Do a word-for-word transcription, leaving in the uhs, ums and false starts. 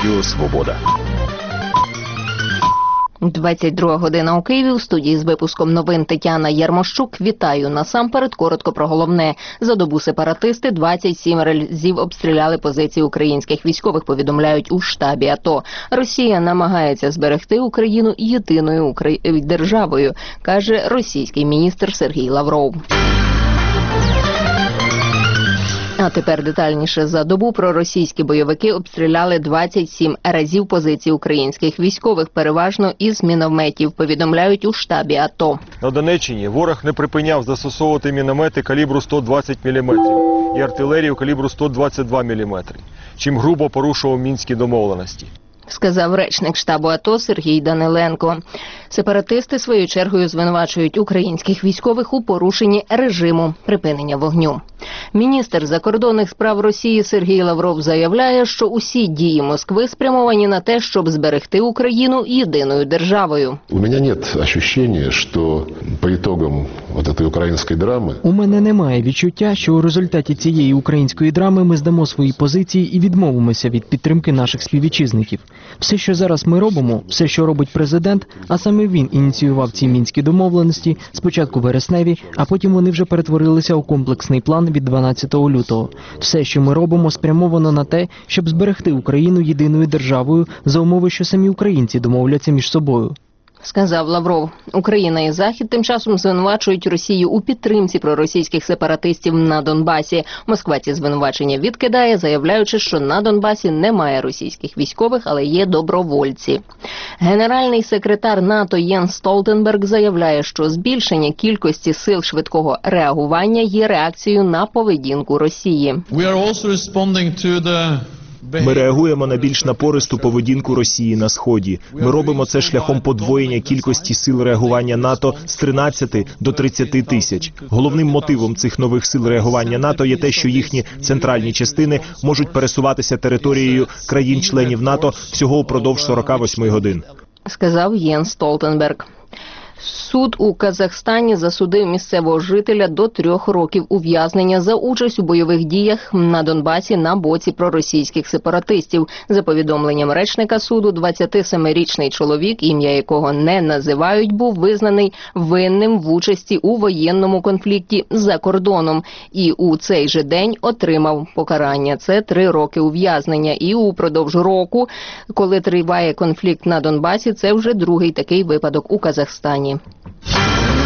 Радіо Свобода. двадцять друга година у Києві. У студії з випуском новин Тетяна Ярмощук. Вітаю. Насамперед коротко про головне. За добу сепаратисти двадцять сім разів обстріляли позиції українських військових, повідомляють у штабі АТО. Росія намагається зберегти Україну єдиною Украї... державою, каже російський міністр Сергій Лавров. А тепер детальніше. За добу проросійські бойовики обстріляли двадцять сім разів позиції українських військових, переважно із мінометів, повідомляють у штабі АТО. На Донеччині ворог не припиняв застосовувати міномети калібру сто двадцять міліметрів і артилерію калібру сто двадцять два міліметри, чим грубо порушував мінські домовленості, сказав речник штабу АТО Сергій Даниленко. Сепаратисти своєю чергою звинувачують українських військових у порушенні режиму припинення вогню. Міністр закордонних справ Росії Сергій Лавров заявляє, що усі дії Москви спрямовані на те, щоб зберегти Україну єдиною державою. У мене немає відчуття, що по ітогам цієї української драми... У мене немає відчуття, що у результаті цієї української драми ми здамо свої позиції і відмовимося від підтримки наших співвітчизників. Все, що зараз ми робимо, все, що робить президент, а саме він ініціював ці мінські домовленості, спочатку вересневі, а потім вони вже перетворилися у комплексний план від дванадцятого лютого. Все, що ми робимо, спрямовано на те, щоб зберегти Україну єдиною державою за умови, що самі українці домовляться між собою, сказав Лавров. Україна і Захід тим часом звинувачують Росію у підтримці проросійських сепаратистів на Донбасі. Москва ці звинувачення відкидає, заявляючи, що на Донбасі немає російських військових, але є добровольці. Генеральний секретар НАТО Єнс Столтенберг заявляє, що збільшення кількості сил швидкого реагування є реакцією на поведінку Росії. Ми реагуємо на більш напористу поведінку Росії на Сході. Ми робимо це шляхом подвоєння кількості сил реагування НАТО з тринадцяти до тридцяти тисяч. Головним мотивом цих нових сил реагування НАТО є те, що їхні центральні частини можуть пересуватися територією країн-членів НАТО всього упродовж сорока восьми годин, сказав Єнс Столтенберг. Суд у Казахстані засудив місцевого жителя до трьох років ув'язнення за участь у бойових діях на Донбасі на боці проросійських сепаратистів. За повідомленням речника суду, двадцятисемирічний чоловік, ім'я якого не називають, був визнаний винним в участі у воєнному конфлікті за кордоном. І у цей же день отримав покарання. Це три роки ув'язнення. І упродовж року, коли триває конфлікт на Донбасі, це вже другий такий випадок у Казахстані.